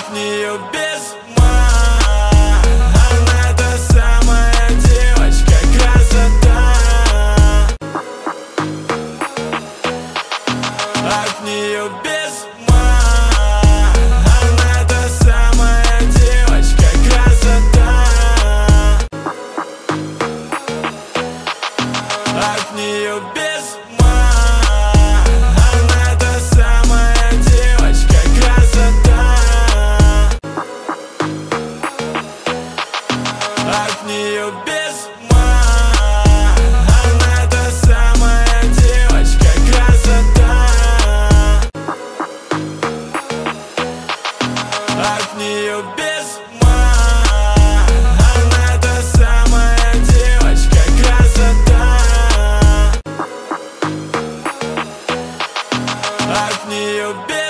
От нее без ума. Она та самая девочка, красота. От нее без ума. Она та самая девочка, красота. От нее без ума. Она та самая девочка, красота. От нее без ума. Она та самая девочка, красота. От нее без ума. Она та самая девочка, красота. От нее без